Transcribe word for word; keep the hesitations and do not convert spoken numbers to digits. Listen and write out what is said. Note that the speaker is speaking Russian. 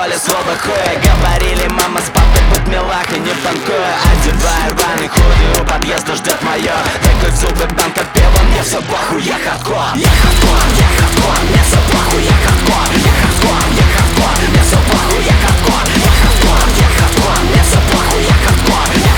школе свобод хуя. Говорили, мама с папой будь милах и не панкуя. Одеваю рваный худи, у подъезда ждет мое. Тыкай в зубы банка пива, мне все похуй, я хардкор. Я хардкор, я хардкор, мне все похуй, я хардкор. Я хардкор, я хардкор, мне все похуй, я хардкор. Я хардкор, я хардкор, мне все похуй, я хардкор.